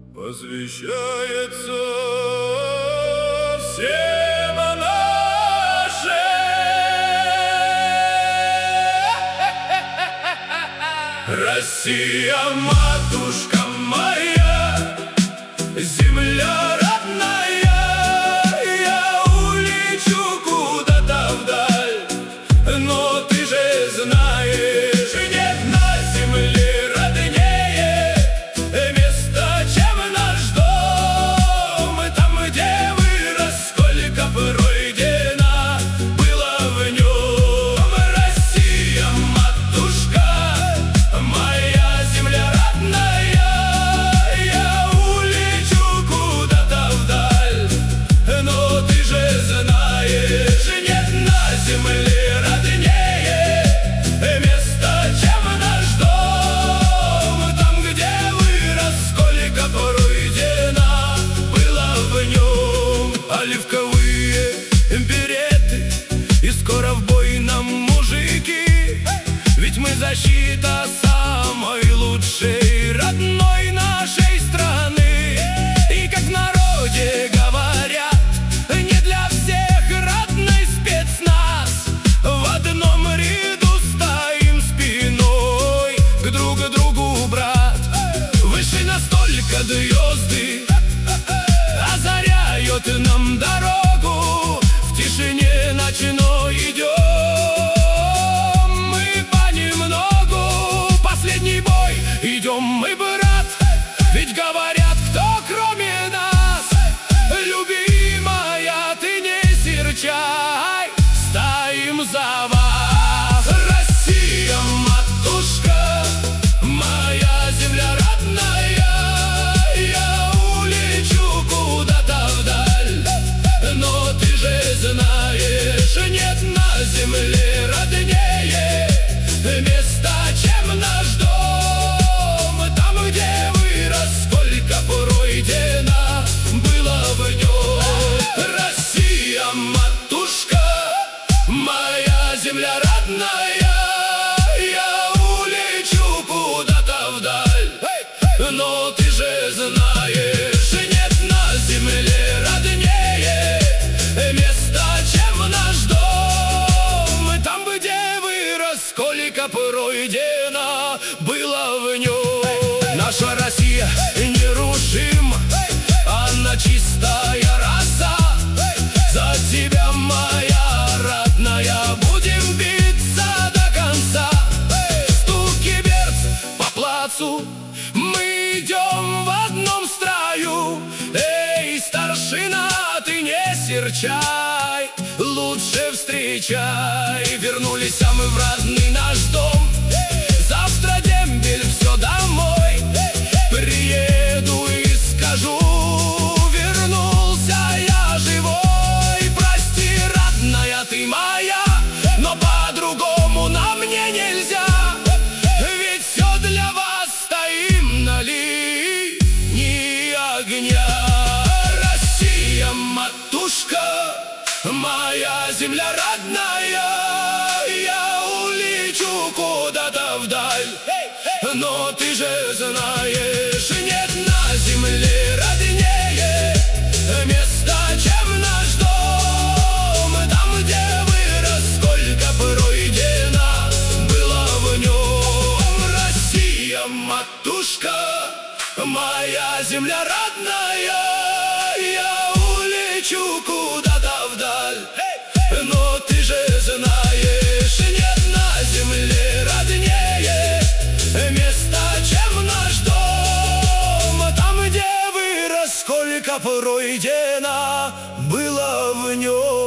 Посвящается всем нашим. Россия, матушка моя, земля родная, я улечу куда-то вдаль, но ты же знаешь, нет на земле роднее место, чем наш дом. Там, где вырос, сколько пройдено было в нем. Россия, матушка моя, земля родная, я улечу куда-то вдаль, но ты же знаешь, нет на земле роднее место, чем наш дом. Там, где вырос, сколько пройдено было в нем. Оливковые береты и скоро в бой нам, мужики, ведь мы защита самой лучшей родной нашей страны. И как в народе говорят, не для всех родной спецназ. В одном ряду стоим спиной к друг другу, брат. Выше настолько звезды озаряют нам дорогу. В тишине ночной идем мы понемногу. Последний бой идем мы, брат, ведь говорят, кто кроме нас. Любимая, ты не серчай, стоим за вас. Россия, матушка моя, земля родная, я улечу куда-то вдаль, но ты же знаешь, нет на земле роднее места, чем наш дом. Там, где вырос, сколько пройдено было в нем. Россия, матушка моя, земля родная, я улечу куда-то вдаль, но ты же знаешь, нет на земле роднее места, чем наш дом. Там, где вырос, сколько пройдено было в нем. Наша Россия нерушима, она чистая роса. За тебя, моя родная, будем биться до конца. Стуки берц по плацу, мы идем в одном строю. Эй, старшина, ты не серчай, лучше встречай. Вернулись мы в родный наш дом. Завтра дембель, все домой. Приеду и скажу, вернулся я живой. Прости, родная ты моя, но по-другому нам мне нельзя. Ведь все для вас стоим на линии огня. Россия, матушка моя, земля родная, я улечу куда-то вдаль, но ты же знаешь, нет на земле роднее места, чем наш дом. Там, где вырос, сколько пройдено было в нем. Россия, матушка моя, земля родная, я улечу куда-то вдаль, но ты же знаешь, нет на земле роднее места, чем наш дом. Там, где вырос, сколько пройдено было в нем.